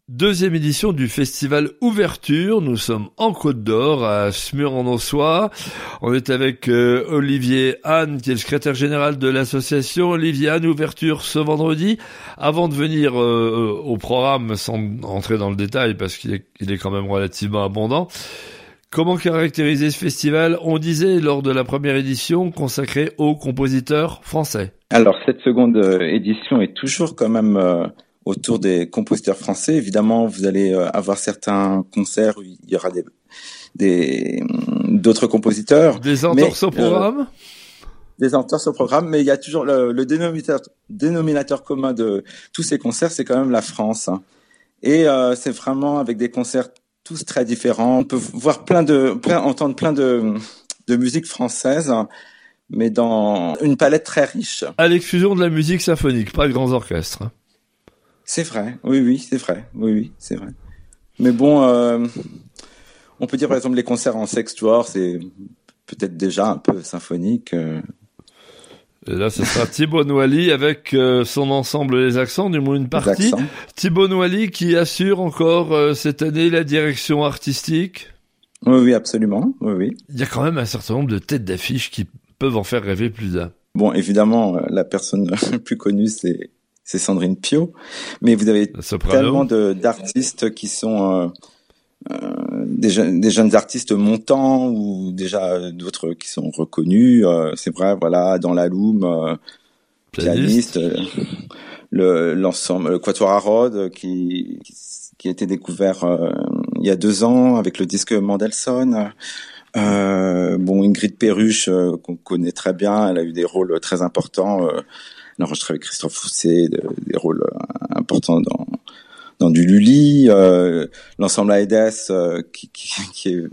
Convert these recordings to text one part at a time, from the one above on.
Deuxième édition du festival Ouverture. Nous sommes en Côte d'Or, à Smur-en-Ossois. On est avec Olivier Anne, qui est le secrétaire général de l'association. Olivier Anne, Ouverture ce vendredi. Avant de venir au programme, sans entrer dans le détail, parce qu'il est quand même relativement abondant, comment caractériser ce festival? On disait lors de la première édition consacrée aux compositeurs français. Alors cette seconde édition est toujours quand même autour des compositeurs français. Évidemment, vous allez avoir certains concerts où il y aura d'autres compositeurs. Des entorses au programme? Des entorses au programme, mais il y a toujours le dénominateur commun de tous ces concerts, c'est quand même la France. Et c'est vraiment avec des concerts tous très différents. On peut voir entendre plein de musique française, mais dans une palette très riche. À l'exclusion de la musique symphonique, pas de grands orchestres. C'est vrai, oui, c'est vrai, oui, c'est vrai. Mais bon, on peut dire par exemple les concerts en sextoire, c'est peut-être déjà un peu symphonique. Et là, ce sera Thibaut Noilly avec son ensemble Les Accents, du moins une partie. Thibaut Noilly qui assure encore cette année la direction artistique. Oui, absolument, oui. Il y a quand même un certain nombre de têtes d'affiche qui peuvent en faire rêver plus d'un. Bon, évidemment, la personne la plus connue, c'est Sandrine Piau, mais vous avez tellement d'artistes qui sont des jeunes artistes montants ou déjà d'autres qui sont reconnus. C'est vrai, voilà, dans la Loom, pianiste, l'ensemble, le Quatuor à Rhodes qui a été découvert il y a 2 ans avec le disque Mendelssohn. Ingrid Perruche qu'on connaît très bien, elle a eu des rôles très importants. Elle a enregistré avec Christophe Fousset des rôles importants dans du Lully, l'ensemble Aedes qui est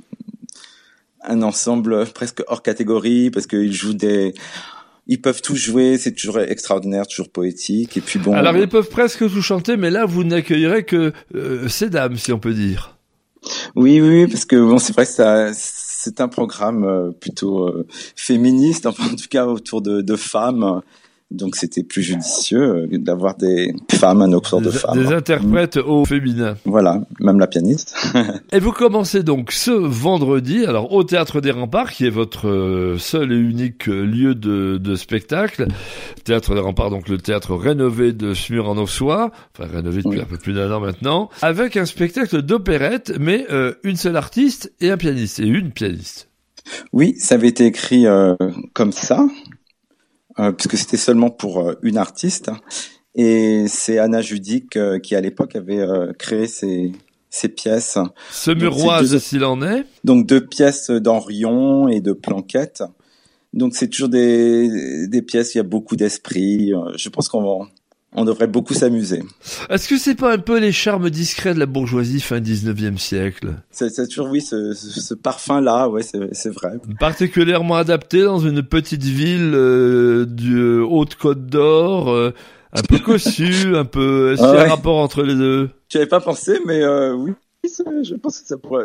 un ensemble presque hors catégorie parce qu'ils jouent ils peuvent tout jouer, c'est toujours extraordinaire, toujours poétique. Et puis bon. Alors ils peuvent presque tout chanter, mais là vous n'accueillerez que ces dames, si on peut dire. Oui, parce que bon, c'est vrai que c'est un programme plutôt féministe, enfin en tout cas autour de femmes. Donc c'était plus judicieux d'avoir des femmes, un autre sort de femmes. Des interprètes au féminin. Voilà, même la pianiste. Et vous commencez donc ce vendredi, alors au Théâtre des Remparts, qui est votre seul et unique lieu de spectacle. Théâtre des Remparts, donc le théâtre rénové de Smur-en-Ossois, enfin rénové depuis un peu plus d'1 an maintenant, avec un spectacle d'opérette, mais une seule artiste et un pianiste, et une pianiste. Oui, ça avait été écrit comme ça. Puisque c'était seulement pour une artiste, et c'est Anna Judic qui à l'époque avait créé ces pièces. Saumuroise s'il en est. Donc 2 pièces d'Henrion et de Planquette. Donc c'est toujours des pièces, il y a beaucoup d'esprit. Je pense qu'on devrait beaucoup s'amuser. Est-ce que c'est pas un peu les charmes discrets de la bourgeoisie fin 19e siècle? C'est toujours, oui, ce parfum-là, ouais, c'est vrai. Particulièrement adapté dans une petite ville du Haute-Côte d'Or, un peu cossu, un peu... Est-ce qu'il y a un rapport entre les deux? Je n'avais pas pensé, mais oui, je pense que ça pourrait...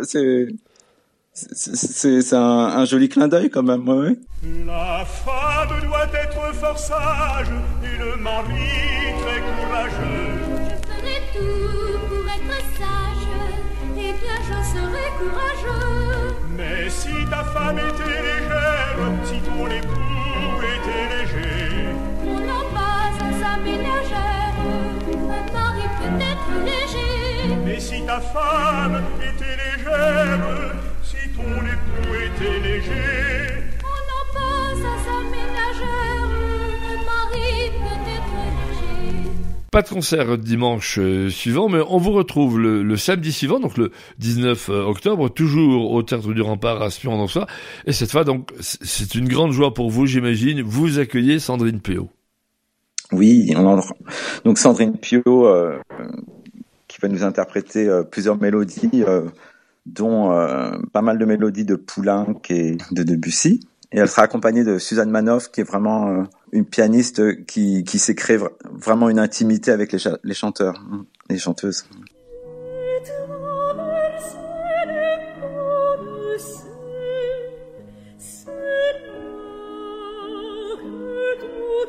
C'est un joli clin d'œil quand même, ouais. La femme doit être fort sage et le mari très courageux. Je ferai tout pour être sage, et bien je serai courageux. Mais si ta femme était légère, si ton époux était léger, on n'en passe à sa ménagère, un mari peut être léger. Mais si ta femme était légère, si ton époux était léger, on n'en passe à sa ménagère, un mari peut être léger. Pas de concert dimanche suivant, mais on vous retrouve le samedi suivant, donc le 19 octobre, toujours au Théâtre du Rempart à Smur-en-Ossois. Et cette fois, donc, c'est une grande joie pour vous, j'imagine. Vous accueillez Sandrine Piau. Oui, donc Sandrine Piau, qui va nous interpréter plusieurs mélodies, dont pas mal de mélodies de Poulenc et de Debussy. Et elle sera accompagnée de Suzanne Manoff, qui est vraiment une pianiste qui s'est créée vraiment une intimité avec les chanteurs, les chanteuses.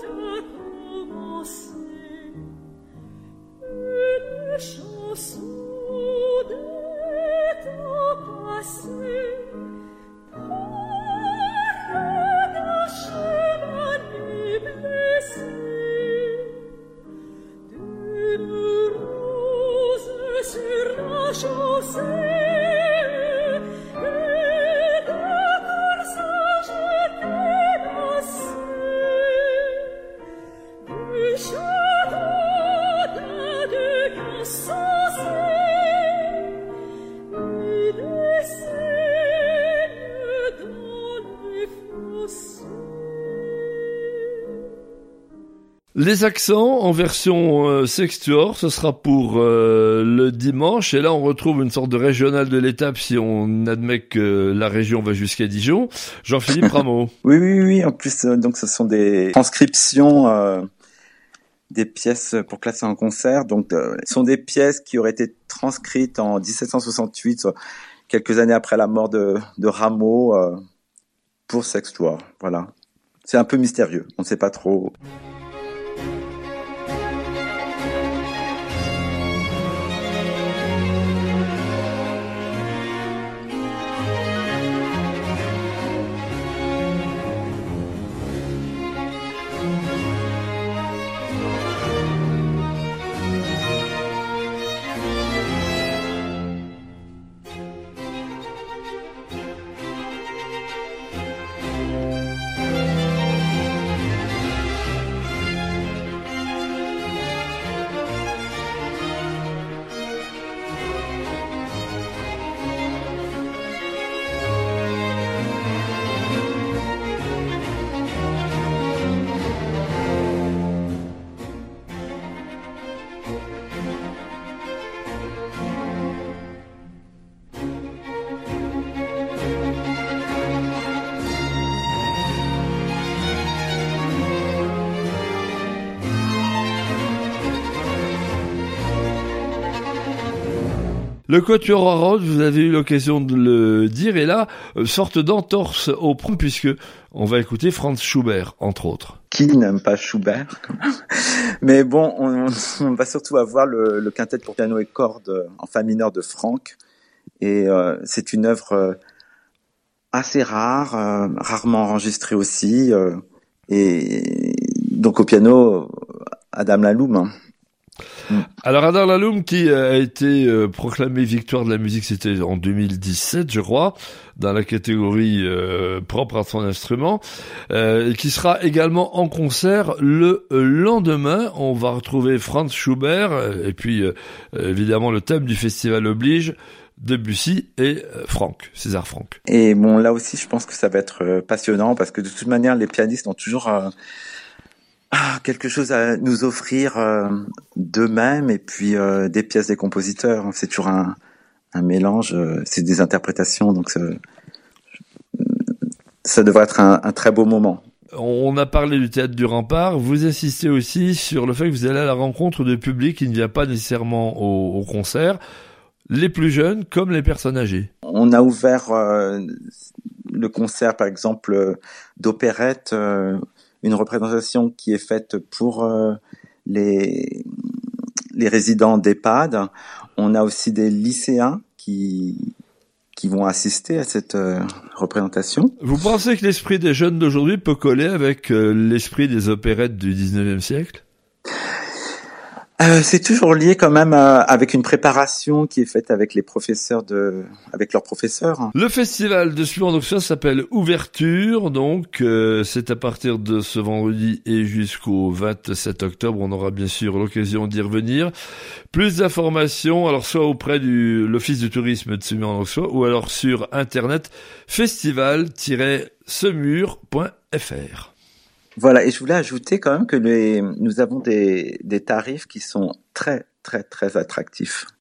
Chanson Les accents en version sextuor, ce sera pour le dimanche. Et là, on retrouve une sorte de régional de l'étape si on admet que la région va jusqu'à Dijon. Jean-Philippe Rameau. Oui. En plus, donc, ce sont des transcriptions des pièces pour classer en concert. Donc, ce sont des pièces qui auraient été transcrites en 1768, quelques années après la mort de Rameau, pour sextuor. Voilà. C'est un peu mystérieux. On ne sait pas trop. Le Quatuor à Rhodes, vous avez eu l'occasion de le dire, et là, sorte d'entorse au programme, puisque on va écouter Franz Schubert, entre autres. Qui n'aime pas Schubert? Mais bon, on va surtout avoir le quintet pour piano et cordes en fa mineur de Franck. Et c'est une œuvre assez rare, rarement enregistrée aussi. Et donc au piano, Adam Laloum. Alors Adam Laloum, qui a été proclamé victoire de la musique, c'était en 2017, je crois, dans la catégorie propre à son instrument, et qui sera également en concert le lendemain. On va retrouver Franz Schubert, et puis évidemment le thème du festival oblige, Debussy et César Franck. Et bon, là aussi, je pense que ça va être passionnant, parce que de toute manière, les pianistes ont toujours quelque chose à nous offrir d'eux-mêmes, et puis des pièces des compositeurs. C'est toujours un mélange, c'est des interprétations, donc ça devrait être un très beau moment. On a parlé du Théâtre du Rempart. Vous insistez aussi sur le fait que vous allez à la rencontre de public qui ne vient pas nécessairement au concert, les plus jeunes comme les personnes âgées. On a ouvert le concert, par exemple, d'opérette, une représentation qui est faite pour les résidents d'EHPAD. On a aussi des lycéens qui vont assister à cette représentation. Vous pensez que l'esprit des jeunes d'aujourd'hui peut coller avec l'esprit des opérettes du 19e siècle ? C'est toujours lié quand même avec une préparation qui est faite avec les professeurs avec leurs professeurs. Le festival de Smur en Auxerre s'appelle Ouverture, donc c'est à partir de ce vendredi et jusqu'au 27 octobre. On aura bien sûr l'occasion d'y revenir. Plus d'informations, alors soit auprès de l'Office du tourisme de Smur en Auxerre, ou alors sur internet festival-semur.fr. Voilà, et je voulais ajouter quand même que nous avons des tarifs qui sont très, très, très attractifs.